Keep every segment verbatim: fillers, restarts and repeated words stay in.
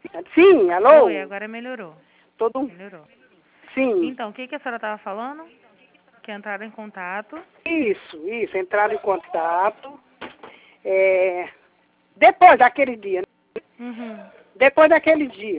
Sim, alô? Oi, agora melhorou. Todo... Melhorou. Sim. Então, o que, que a senhora estava falando? Que entraram em contato. Isso, isso, entraram em contato. É... Depois daquele dia, né? Uhum. Depois daquele dia.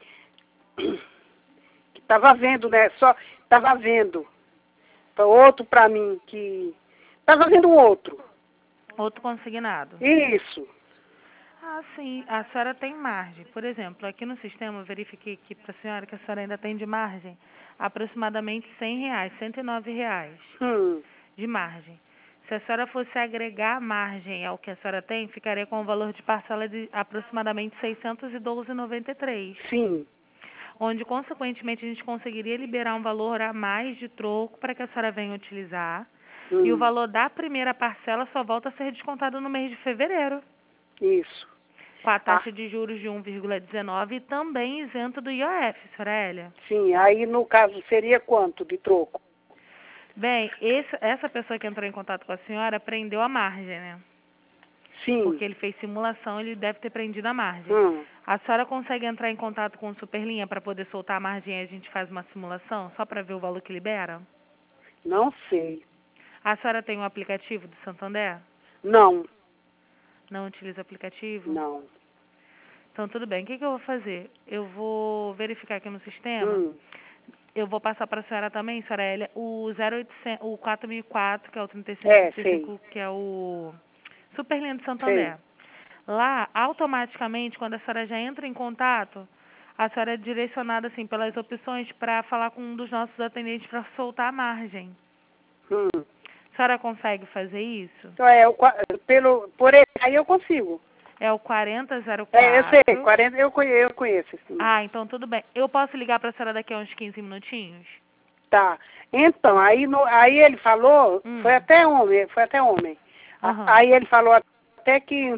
Que tava vendo, né? Só tava vendo. Outro pra mim que... Tava vendo outro. Outro consignado. Isso. Ah, sim. A senhora tem margem. Por exemplo, aqui no sistema eu verifiquei aqui para a senhora que a senhora ainda tem de margem aproximadamente cem reais, cento e nove reais Hum. de margem. Se a senhora fosse agregar a margem ao que a senhora tem, ficaria com o valor de parcela de aproximadamente seiscentos e doze reais e noventa e três centavos. Sim. Onde, consequentemente, a gente conseguiria liberar um valor a mais de troco para que a senhora venha utilizar. Hum. E o valor da primeira parcela só volta a ser descontado no mês de fevereiro. Isso. Com a taxa Ah, de juros de um vírgula dezenove e também isento do I O F, senhora Hélia. sim, aí no caso seria quanto de troco? Bem, esse, essa pessoa que entrou em contato com a senhora prendeu a margem, né? Sim. Porque ele fez simulação, ele deve ter prendido a margem. Hum. A senhora consegue entrar em contato com o Superlinha para poder soltar a margem e a gente faz uma simulação, só para ver o valor que libera? Não sei. A senhora tem o aplicativo do Santander? Não, Não utiliza o aplicativo? não. Então, tudo bem. O que, que eu vou fazer? Eu vou verificar aqui no sistema. Hum. Eu vou passar para a senhora também, senhora Hélia, o zero oitocentos, o quatro mil e quatro, que é o trinta e cinco É, trinta e sei, cinco, que é o Superlinha de sei. Santander. Lá, automaticamente, quando a senhora já entra em contato, a senhora é direcionada assim pelas opções para falar com um dos nossos atendentes para soltar a margem. Hum. A senhora consegue fazer isso? Então, é, o, qua- pelo, por esse aí eu consigo. É o quarenta zero É, eu sei, quatro. quarenta eu conheço, eu conheço esse número. Ah, então tudo bem. Eu posso ligar para a senhora daqui a uns quinze minutinhos? Tá. Então, aí, no, aí ele falou, Hum. foi até homem, foi até homem. A- Aham. Aí ele falou até que,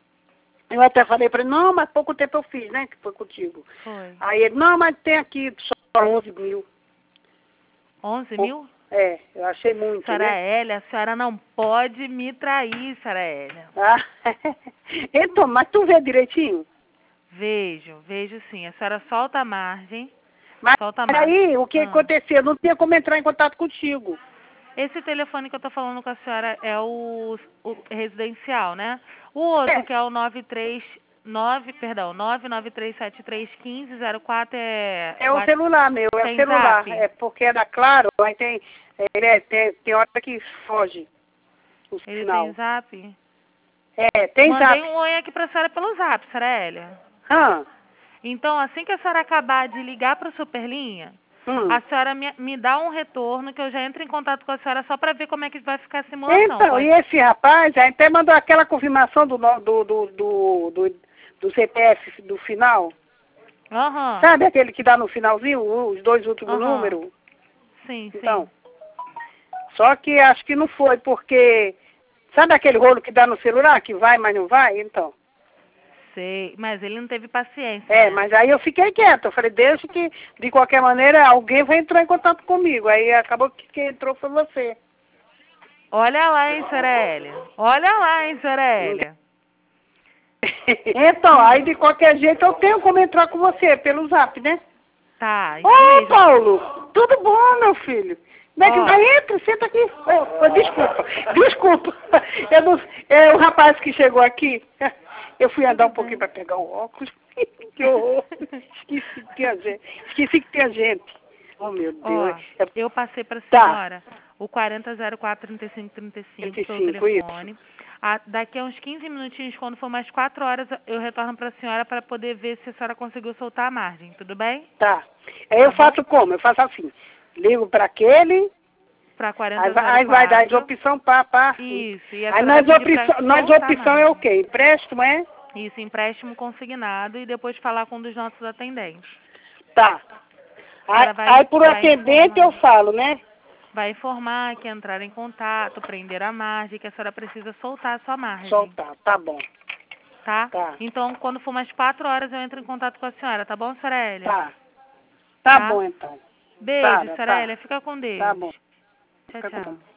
eu até falei pra ele, não, mas pouco tempo eu fiz, né, que foi contigo. Foi. Aí ele, não, mas tem aqui só onze mil. onze mil? É, eu achei muito, Senhora né? Hélia, a senhora não pode me trair, senhora Hélia. Ah, então, mas tu vê direitinho? Vejo, vejo sim. A senhora solta a margem, Mas solta a margem. aí, o que Ah. aconteceu? Não tinha como entrar em contato contigo. Esse telefone que eu tô falando com a senhora é o, o residencial, né? O outro, É, que é o nove três nove, perdão, nove nove três sete três um cinco zero quatro é... é o What- celular meu, é o Tem celular. zap? É porque é da Claro, aí tem, ele é, tem, tem hora que foge o Ele tem sinal. zap? É, tem Mandei zap. um oi aqui pra senhora pelo zap, senhora Hélia. Hã? Então, assim que a senhora acabar de ligar para o Superlinha, Hum. a senhora me, me dá um retorno que eu já entro em contato com a senhora só para ver como é que vai ficar a simulação. Então, Pode... e esse rapaz aí até mandou aquela confirmação do, no- do, do, do, do, do C P F do final. Aham. Sabe aquele que dá no finalzinho, os dois últimos Aham. números? Sim, Então, sim. só que acho que não foi, porque... Sabe aquele rolo que dá no celular, que vai, mas não vai? Então. Sei. Mas ele não teve paciência, É, né? mas aí eu fiquei quieta. Eu falei, deixa que, de qualquer maneira, alguém vai entrar em contato comigo. Aí acabou que quem entrou foi você. Olha lá, hein, senhora Hélia. Olha lá, hein, senhora Hélia. Então, aí de qualquer jeito eu tenho como entrar com você, pelo zap, né? Tá, isso Ô, mesmo. Paulo, tudo bom, meu filho? Como é que Ó. vai? Entra, senta aqui. Ô, ô, desculpa, desculpa. Eu não, é o rapaz que chegou aqui. Eu fui andar um pouquinho para pegar o óculos. Que horror. Esqueci que tinha gente. Esqueci que tinha gente. Oh, meu Ó, Deus. É, eu passei para a tá, senhora o quarenta zero quatro trinta e cinco trinta e cinco pelo vinte e cinco, telefone. isso. Ah, daqui a uns quinze minutinhos, quando for mais quatro horas, eu retorno para a senhora para poder ver se a senhora conseguiu soltar a margem. Tudo bem? Tá. Aí eu Tá faço como? Eu faço assim. Ligo para aquele, Para aí, vai- aí vai dar as opção, pá, pá. Isso. E a Aí senhora nas vai pedir para opção, nas soltar a opção é o margem. quê? Empréstimo, é? Isso, empréstimo consignado e depois falar com um dos nossos atendentes. Tá. A Aí, senhora vai, aí por vai atendente eu informar. falo, né? Vai informar que entraram em contato, prender a margem, que a senhora precisa soltar a sua margem. Soltar, tá bom. Tá? Tá. Então, quando for mais quatro horas, eu entro em contato com a senhora, tá bom, senhora Hélia? Tá. Tá Tá? bom então. Beijo, Tá, senhora tá. Hélia. Fica com Deus. Tá bom. Tchau, Fica com tchau.